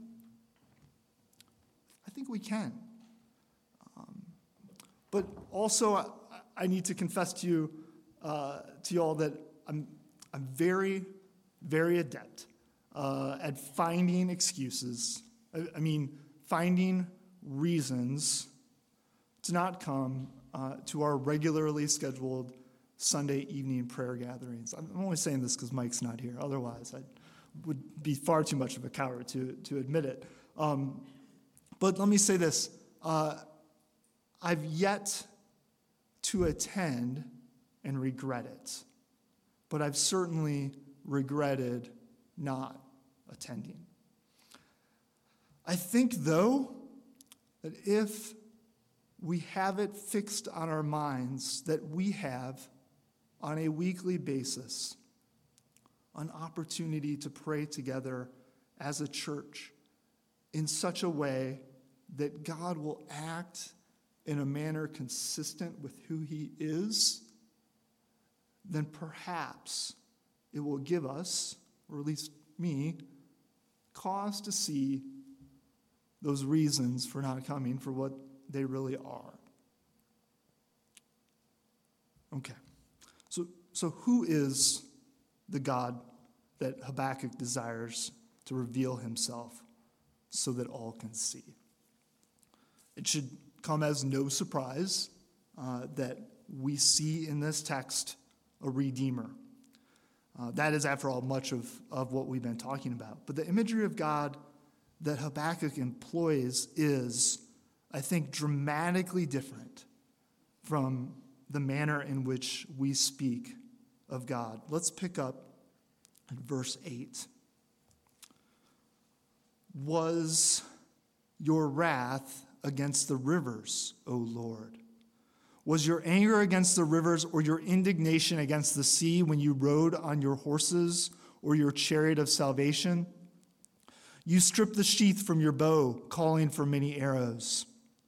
I think we can. Um, but also, I, I need to confess to you, uh, to you all, that I'm, I'm very, very adept uh, at finding excuses. I, I mean, finding reasons to not come uh, to our regularly scheduled Sunday evening prayer gatherings. I'm only saying this because Mike's not here. Otherwise, I would be far too much of a coward to, to admit it. Um, but let me say this. Uh, I've yet to attend and regret it. But I've certainly regretted not attending. I think, though, that if we have it fixed on our minds that we have, on a weekly basis, an opportunity to pray together as a church in such a way that God will act in a manner consistent with who he is, then perhaps it will give us, or at least me, cause to see those reasons for not coming for what they really are. Okay. So, so who is the God that Habakkuk desires to reveal himself so that all can see? It should come as no surprise uh, that we see in this text a redeemer. Uh, that is, after all, much of, of what we've been talking about. But the imagery of God that Habakkuk employs is, I think, dramatically different from the manner in which we speak of God. Let's pick up at verse eight. Was your wrath against the rivers, O Lord? Was your anger against the rivers, or your indignation against the sea when you rode on your horses or your chariot of salvation? You stripped the sheath from your bow, calling for many arrows.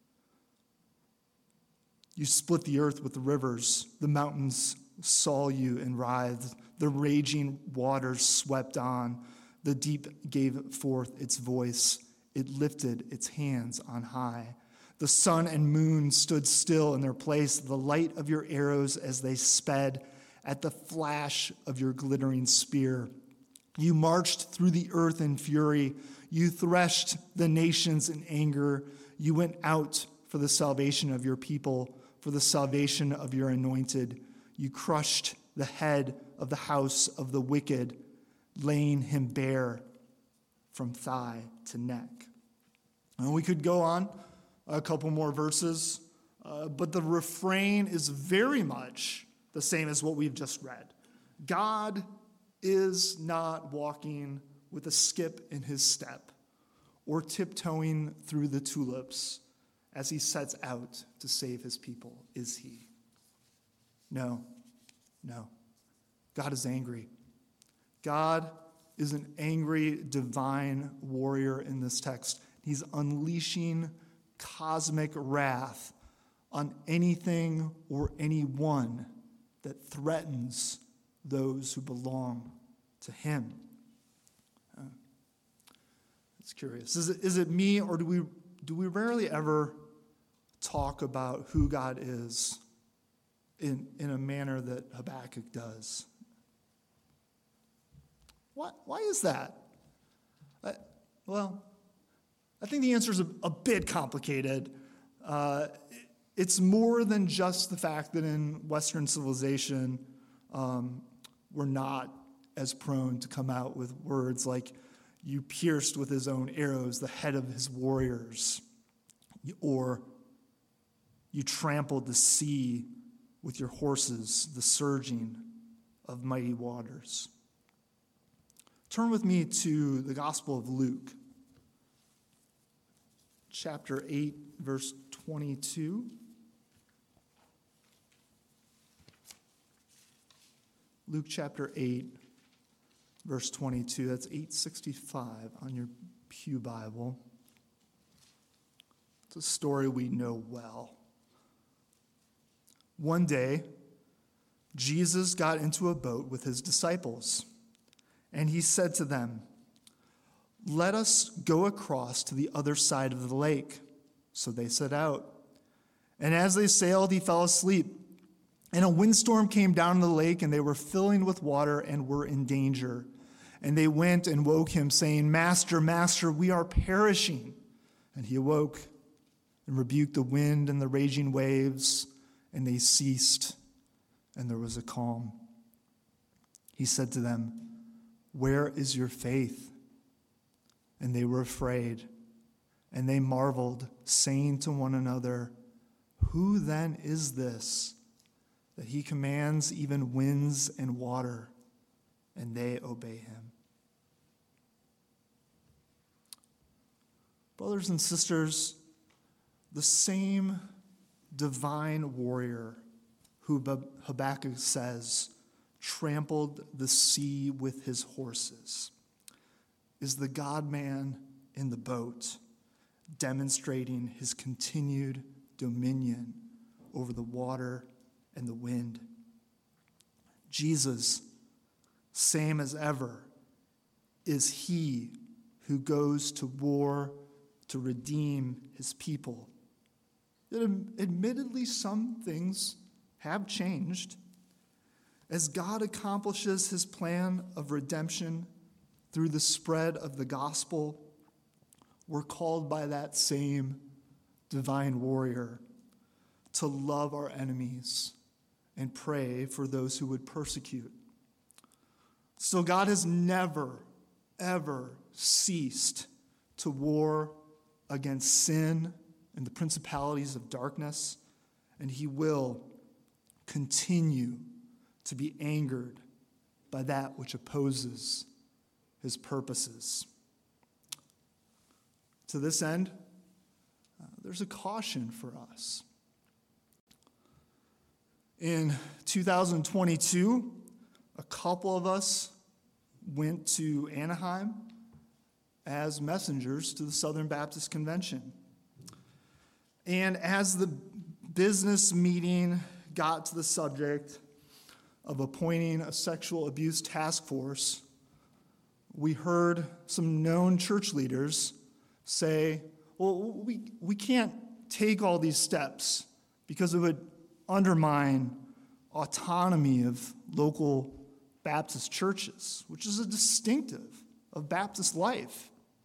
You split the earth with the rivers. The mountains saw you and writhed. The raging waters swept on. The deep gave forth its voice. It lifted its hands on high. The sun and moon stood still in their place, the light of your arrows as they sped at the flash of your glittering spear. You marched through the earth in fury. You threshed the nations in anger. You went out for the salvation of your people, for the salvation of your anointed. You crushed the head of the house of the wicked, laying him bare from thigh to neck. And we could go on a couple more verses, uh, but the refrain is very much the same as what we've just read. God is not walking with a skip in his step or tiptoeing through the tulips as he sets out to save his people, is he? No, no. God is angry. God is an angry, divine warrior in this text. He's unleashing cosmic wrath on anything or anyone that threatens those who belong to him. Uh, it's curious. Is it, is it me, or do we do we rarely ever talk about who God is in, in a manner that Habakkuk does? Why, why is that? I, well, I think the answer is a, a bit complicated. Uh, it's more than just the fact that in Western civilization, um, we're not as prone to come out with words like, you pierced with his own arrows the head of his warriors, or you trampled the sea with your horses, the surging of mighty waters. Turn with me to the Gospel of Luke, chapter eight, verse twenty-two. Luke chapter eight, verse twenty-two. That's eight sixty-five on your pew Bible. It's a story we know well. One day, Jesus got into a boat with his disciples, and he said to them, "Let us go across to the other side of the lake." So they set out. And as they sailed, he fell asleep. And a windstorm came down the lake, and they were filling with water and were in danger. And they went and woke him, saying, "Master, Master, we are perishing." And he awoke and rebuked the wind and the raging waves, and they ceased, and there was a calm. He said to them, "Where is your faith?" And they were afraid, and they marveled, saying to one another, "Who then is this, that he commands even winds and water, and they obey him?" Brothers and sisters, the same divine warrior who Habakkuk says trampled the sea with his horses is the God-man in the boat, demonstrating his continued dominion over the water and the wind. Jesus, same as ever, is he who goes to war to redeem his people. Admittedly, some things have changed. As God accomplishes his plan of redemption through the spread of the gospel, we're called by that same divine warrior, to love our enemies and pray for those who would persecute. So God has never, ever ceased to war against sin and the principalities of darkness, and he will continue to be angered by that which opposes his purposes. To this end, uh, there's a caution for us. In two thousand twenty-two, a couple of us went to Anaheim as messengers to the Southern Baptist Convention. And as the business meeting got to the subject of appointing a sexual abuse task force, we heard some known church leaders say, well, we, we can't take all these steps because it would undermine autonomy of local Baptist churches, which is a distinctive of Baptist life.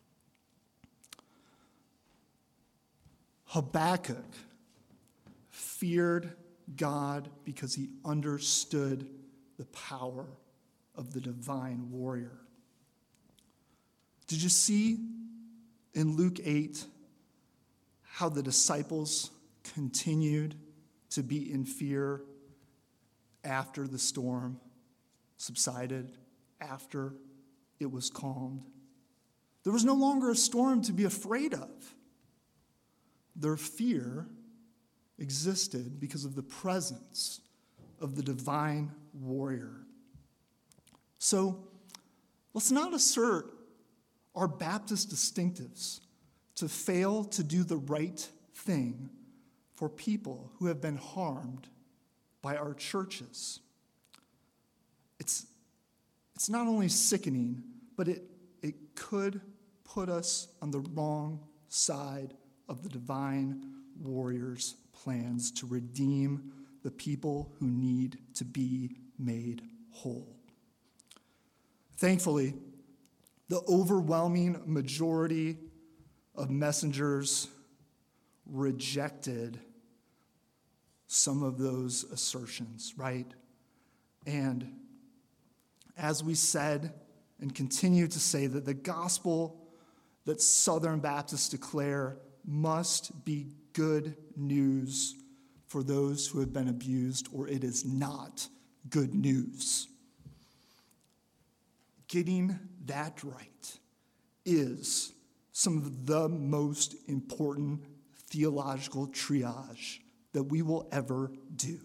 Habakkuk feared God because he understood the power of the divine warrior. Did you see in Luke eight how the disciples continued to be in fear after the storm subsided, after it was calmed? There was no longer a storm to be afraid of. Their fear existed because of the presence of the divine warrior. So let's not assert our Baptist distinctives to fail to do the right thing for people who have been harmed by our churches. It's, it's not only sickening, but it, it could put us on the wrong side of the divine warrior's plans to redeem the people who need to be made whole. Thankfully, the overwhelming majority of messengers rejected some of those assertions, right? And as we said and continue to say, that the gospel that Southern Baptists declare must be good news for those who have been abused, or it is not good news. Getting that right is some of the most important theological triage that we will ever do.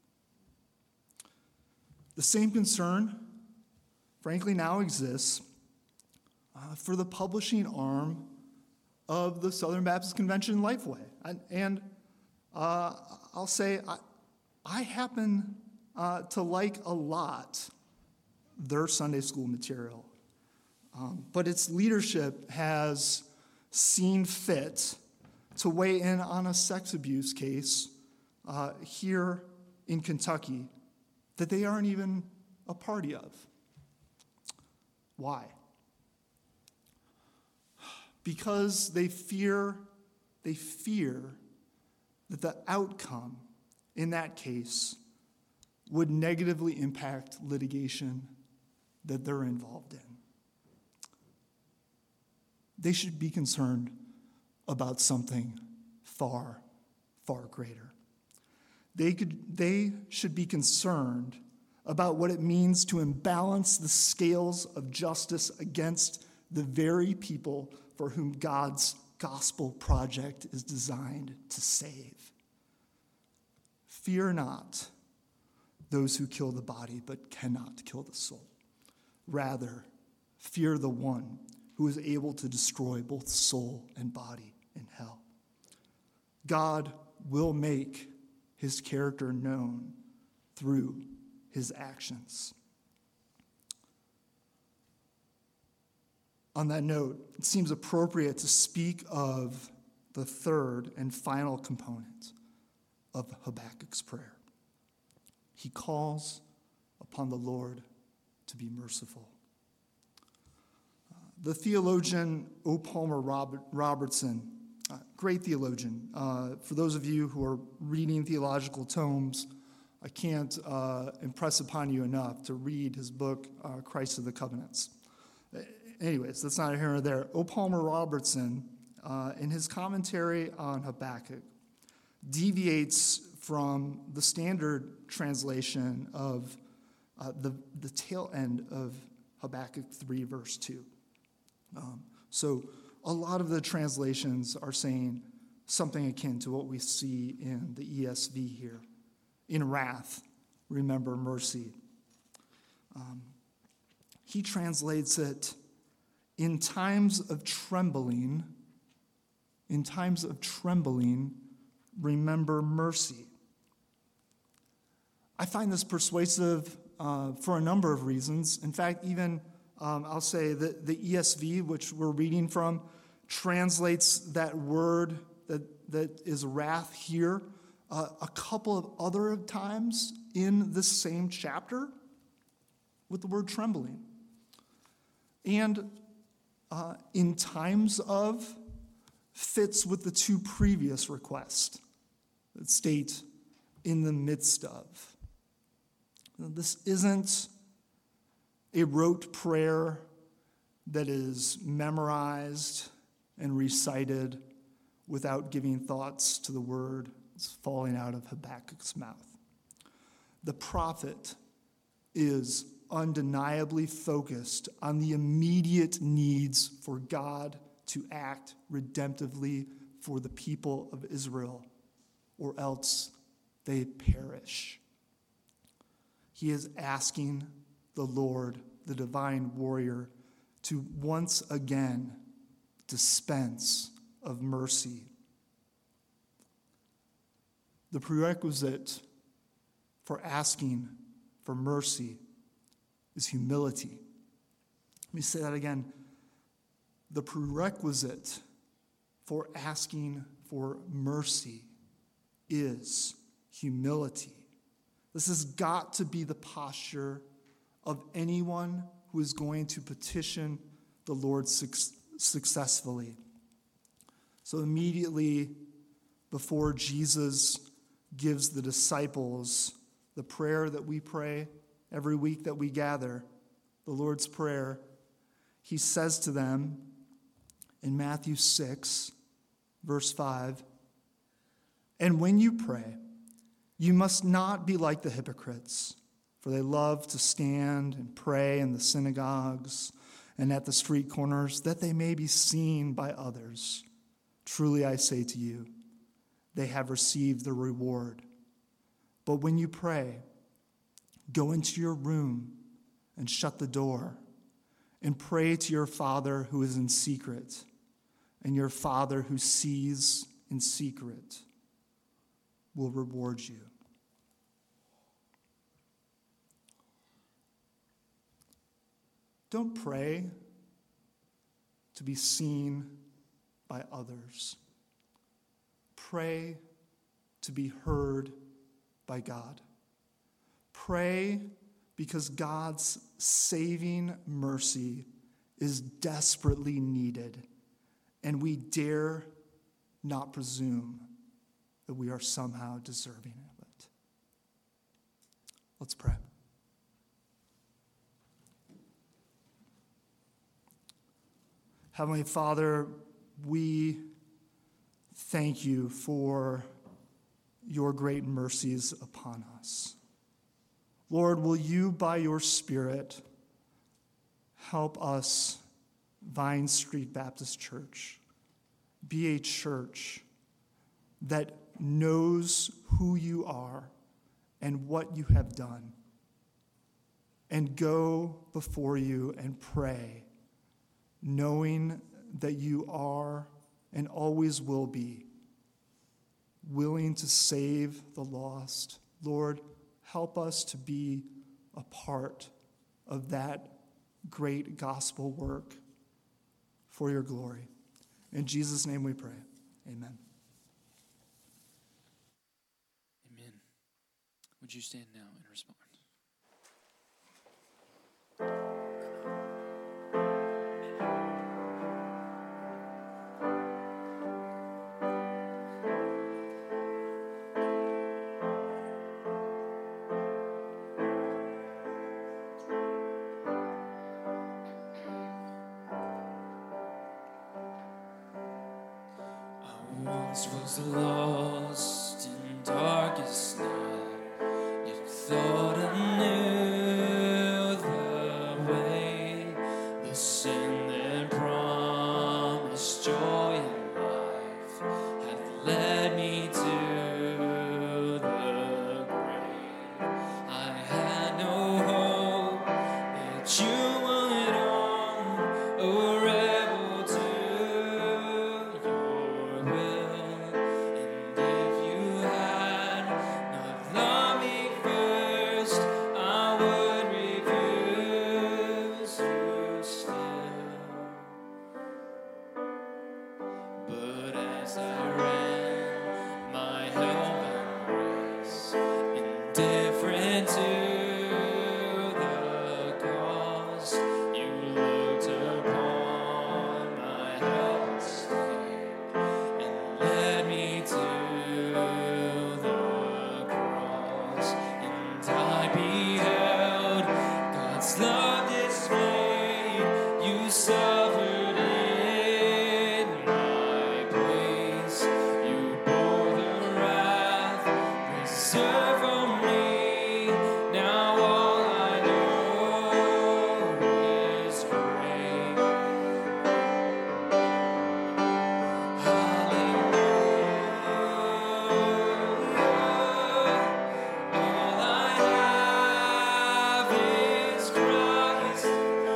The same concern, frankly, now exists uh, for the publishing arm of the Southern Baptist Convention Lifeway. And, and uh, I'll say, I, I happen uh, to like a lot their Sunday school material. Um, but its leadership has seen fit to weigh in on a sex abuse case uh, here in Kentucky that they aren't even a party of. Why? Because they fear, they fear that the outcome in that case would negatively impact litigation that they're involved in. They should be concerned about something far, far greater. They could, they should be concerned about what it means to imbalance the scales of justice against the very people for whom God's gospel project is designed to save. Fear not those who kill the body but cannot kill the soul. Rather, fear the one who is able to destroy both soul and body in hell. God will make his character known through his actions. On that note, it seems appropriate to speak of the third and final component of Habakkuk's prayer. He calls upon the Lord to be merciful. Uh, the theologian O. Palmer Robert, Robertson uh, great theologian. Uh, for those of you who are reading theological tomes, I can't uh, impress upon you enough to read his book, uh, Christ of the Covenants. Anyways, that's not here or there. O. Palmer Robertson, uh, in his commentary on Habakkuk, deviates from the standard translation of uh, the, the tail end of Habakkuk three, verse two. Um, so a lot of the translations are saying something akin to what we see in the E S V here. In wrath, remember mercy. Um, he translates it, in times of trembling, in times of trembling, remember mercy. I find this persuasive uh, for a number of reasons. In fact, even um, I'll say that the E S V, which we're reading from, translates that word that, that is wrath here uh, a couple of other times in this same chapter with the word trembling. And uh, in times of fits with the two previous requests that state in the midst of. This isn't a rote prayer that is memorized and recited without giving thoughts to the word that's falling out of Habakkuk's mouth. The prophet is undeniably focused on the immediate needs for God to act redemptively for the people of Israel, or else they perish. He is asking the Lord, the divine warrior, to once again dispense of mercy. The prerequisite for asking for mercy is humility. Let me say that again. The prerequisite for asking for mercy is humility. This has got to be the posture of anyone who is going to petition the Lord su- successfully. So immediately before Jesus gives the disciples the prayer that we pray every week that we gather, the Lord's Prayer, he says to them in Matthew six, verse five, "And when you pray, you must not be like the hypocrites, for they love to stand and pray in the synagogues and at the street corners, that they may be seen by others. Truly I say to you, they have received the reward. But when you pray, go into your room and shut the door, and pray to your Father who is in secret, and your Father who sees in secret will reward you." Don't pray to be seen by others. Pray to be heard by God. Pray because God's saving mercy is desperately needed, and we dare not presume that we are somehow deserving of it. Let's pray. Heavenly Father, we thank you for your great mercies upon us. Lord, will you, by your Spirit, help us, Vine Street Baptist Church, be a church that knows who you are and what you have done, and go before you and pray, knowing that you are and always will be willing to save the lost. Lord, help us to be a part of that great gospel work for your glory. In Jesus' name we pray. Amen. Amen. Would you stand now and respond? Once was lost in darkest night, yet thought I knew the way. The sin that promised joy and life had led me to the grave. I had no hope that you would own a rebel to your will. And if you had not loved me first, I would refuse you still. But as I ran my hellbound race, indifferent to the cause, you looked upon my helpless state and led me to the cross. And I beheld God's love displayed. You suffered in my place. You bore the wrath reserved for me. Now all I know is grace. Hallelujah. All I have is Christ.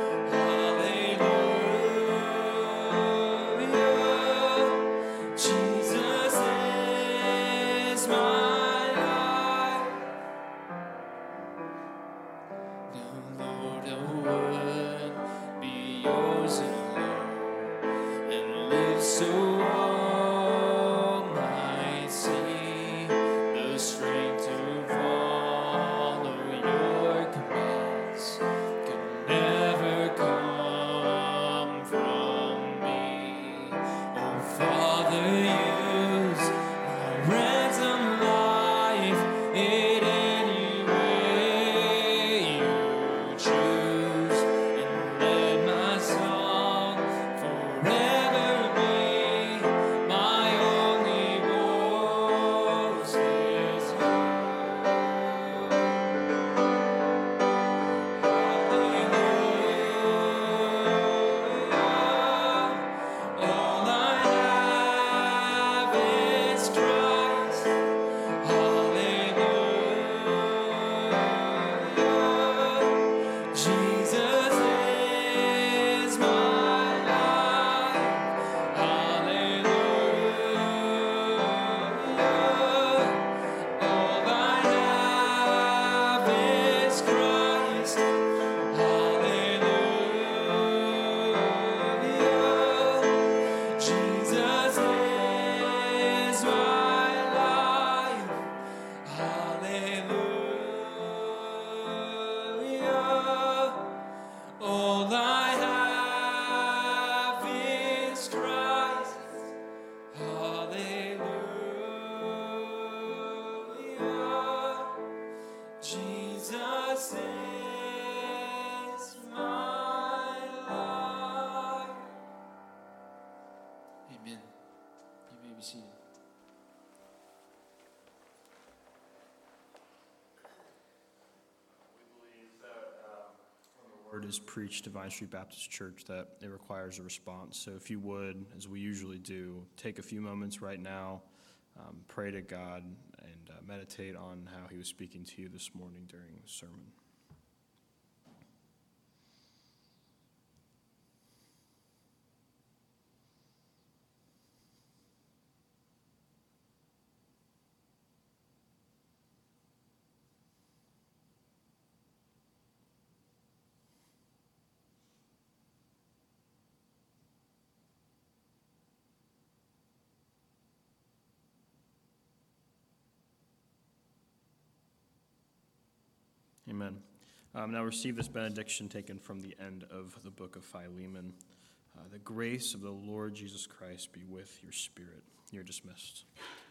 Hallelujah. Jesus is my life. Now, Lord, I would be yours alone and live so all might see the strength to follow your commands could never come from me. Oh, Father, use my ransom life in any way you choose, and let my song forever be my only boast is Hallelujah. All I have is Christ. Hallelujah. Jesus is my life. Hallelujah. All I have is Christ. Hallelujah. Jesus is my life. Hallelujah. All I have is Christ. Hallelujah. Jesus is my life. Amen. You may be seated. The word is preached to Vine Street Baptist Church that it requires a response. So if you would, as we usually do, take a few moments right now, um, pray to God, and uh, meditate on how he was speaking to you this morning during the sermon. Amen. Um, now receive this benediction taken from the end of the book of Philemon. Uh, the grace of the Lord Jesus Christ be with your spirit. You're dismissed.